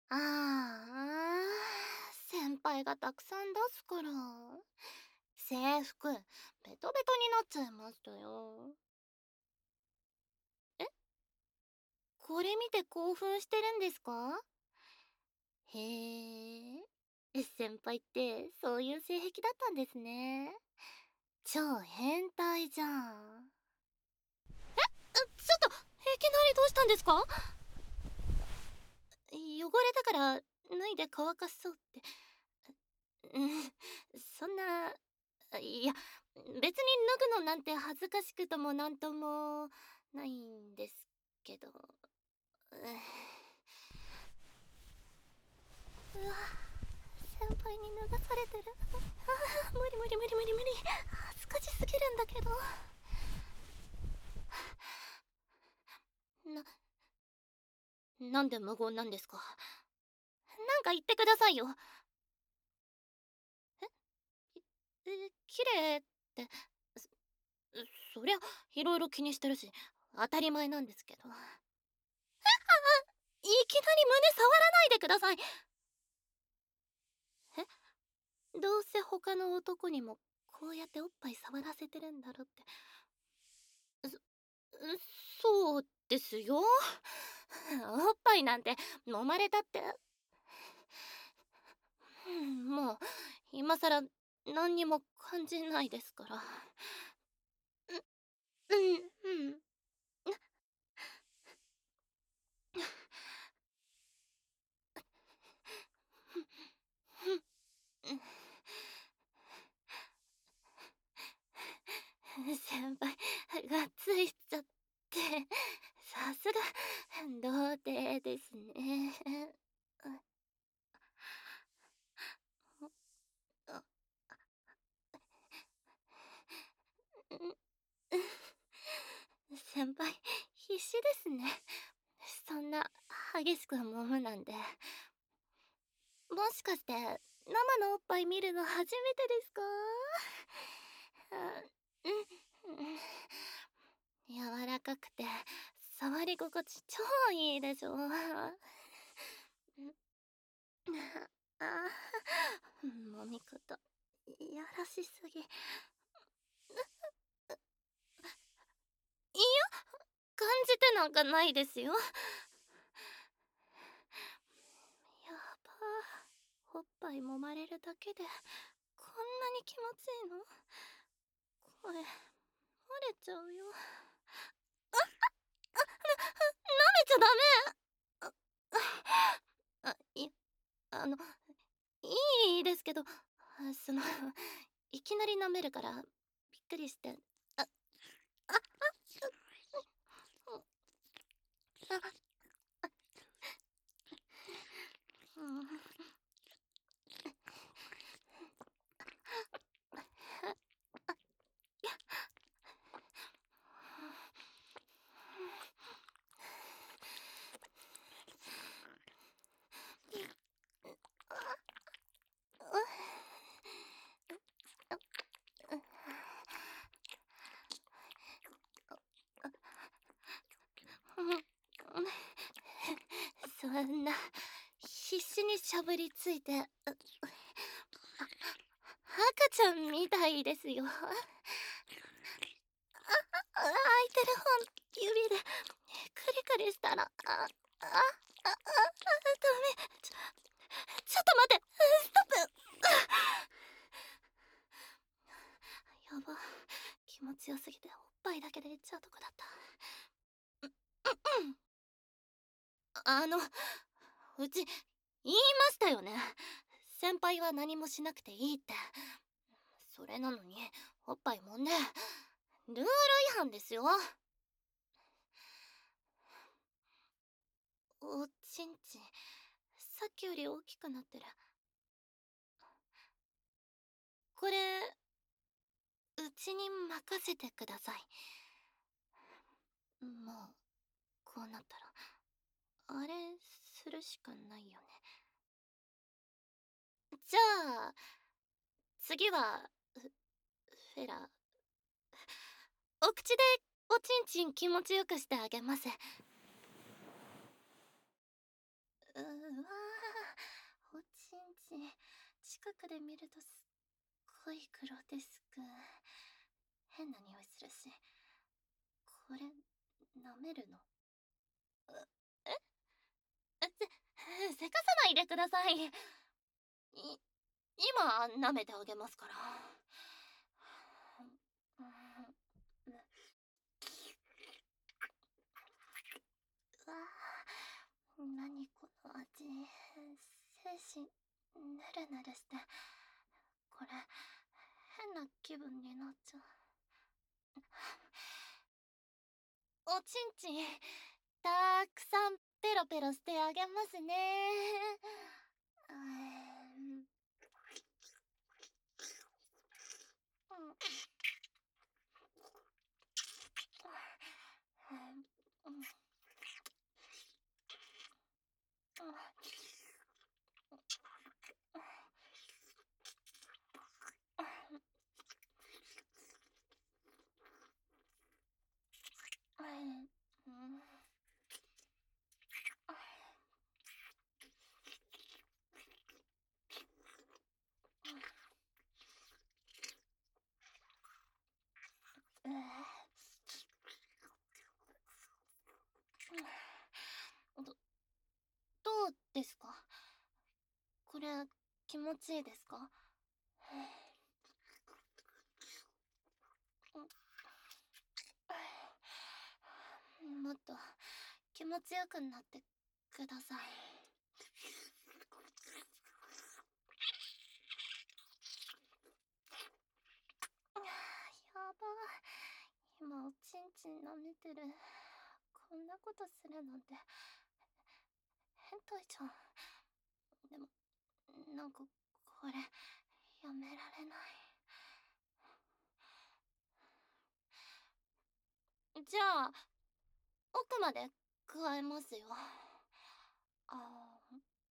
ああ、先輩がたくさん出すから。制服、ベトベトになっちゃいましたよ。え、これ見て興奮してるんですか？へえ。先輩ってそういう性癖だったんですね。超変態じゃん。ちょっと、いきなりどうしたんですか？汚れたから脱いで乾かそうって。うん、そんな、いや、別に脱ぐのなんて恥ずかしくともなんともないんですけど。うわ、先輩に脱がされてる。ああ、無理無理無理無理無理。恥ずかしすぎるんだけど。な、なんで無言なんですか？なんか言ってくださいよ。綺麗って、そそりゃ、いろいろ気にしてるし、当たり前なんですけど。いきなり胸触らないでください。どうせ他の男にもこうやっておっぱい触らせてるんだろって。そ、そうですよ。おっぱいなんて揉まれたって。もう、今さら何にも感じないですから。うん、うん。先輩がついちゃって、さすが童貞ですね。あ、先輩必死ですね。そんな激しく揉むなんて。もしかして生のおっぱい見るの初めてですか？柔らかくて触り心地超いいでしょ。あ揉み方いやらしすぎ。いや、感じてなんかないですよ。やばー、おっぱい揉まれるだけでこんなに気持ちいいの？声漏れちゃうよ。舐めちゃダメ。あの、いいですけど、その、いきなり舐めるからびっくりして。あ、あ、あ、うん、そんな必死にしゃぶりついて、赤ちゃんみたいですよ。空いてる本指でクリクリしたら、ダメ。ちょっと待って、ストップ。やば、気持ちよすぎておっぱいだけでいっちゃうとこだった。うち言いましたよね。先輩は何もしなくていいって。それなのにおっぱいもんでルール違反ですよ。おちんちんさっきより大きくなってる。これうちに任せてください。もうこうなったらあれするしかないよね。じゃあ次はフェラ、お口でおちんちん気持ちよくしてあげます。 うわー、おちんちん。近くで見るとすっごいグロテスク。変な匂いするし。これ、舐めるの？えせかさないでください。今、舐めてあげますから。うわぁ、何この味。精神、ぬるぬるして。これ、変な気分になっちゃう。おちんちん、たくさんペロペロしてあげますね。ど、どうですか？これ、気持ちいいですか？もっと気持ちよくなってください。やばい。今おちんちん舐めてる。こんなことするなんて変態じゃん。でも、なんかこれやめられない。じゃあ奥まで加えますよ。あ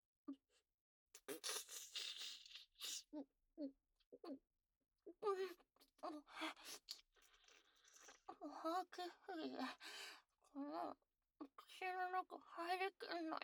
ハークフリー、この口の中入りきんない。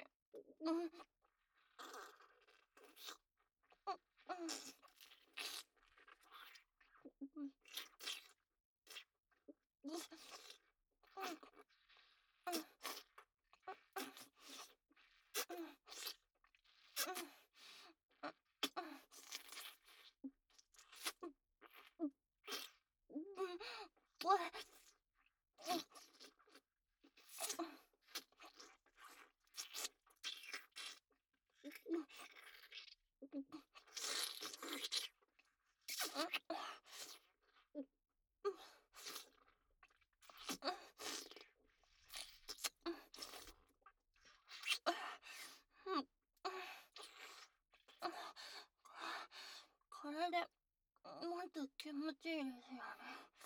これでもっと気持ちいいですよね。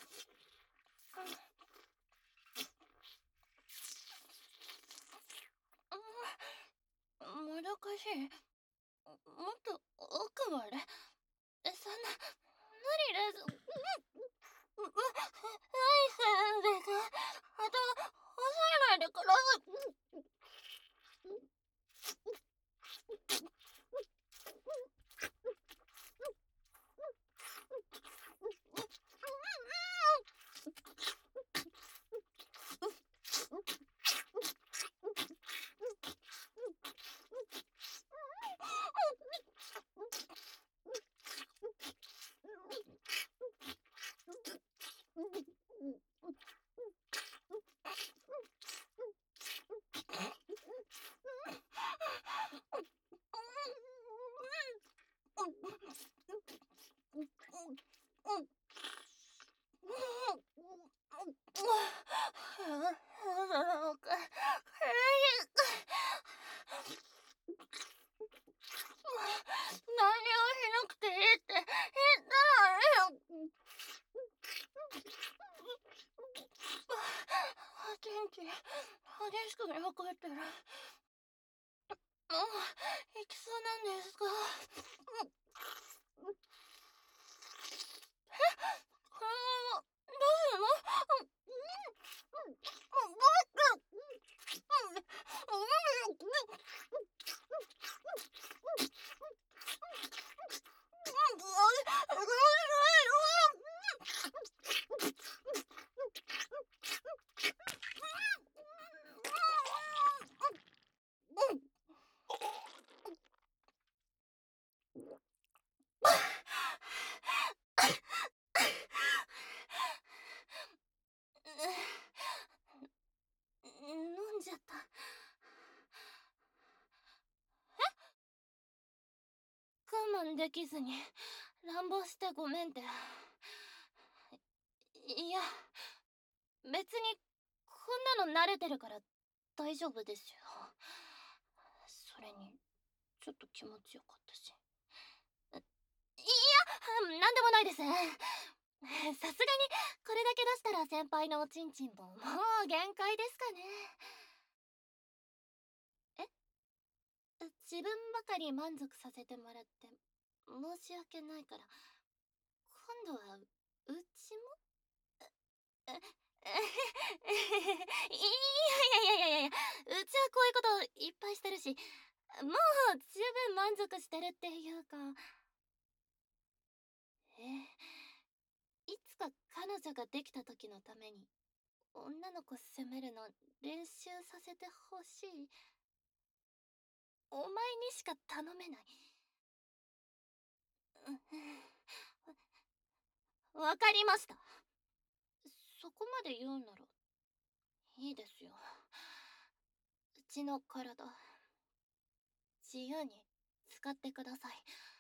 もどかしい。もっと奥まで。そんな無理です。はい先生、あと押さえないでください。何をしなくていいって言ったのに。おちんちん激しく焼かれてる。もう行きそうなんですか？このままどうするの？ 慢できずに乱暴してごめんって。いや、別にこんなの慣れてるから大丈夫ですよ。それにちょっと気持ちよかったし。いや、なんでもないです。さすがにこれだけ出したら先輩のおちんちんももう限界ですかね。自分ばかり満足させてもらって申し訳ないから、今度はうちも。いや、うちはこういうこといっぱいしてるし、もう十分満足してるっていうか。いつか彼女ができた時のために女の子責めるの練習させてほしい。お前にしか頼めない。わかりました。そこまで言うならいいですよ。うちの体自由に使ってください。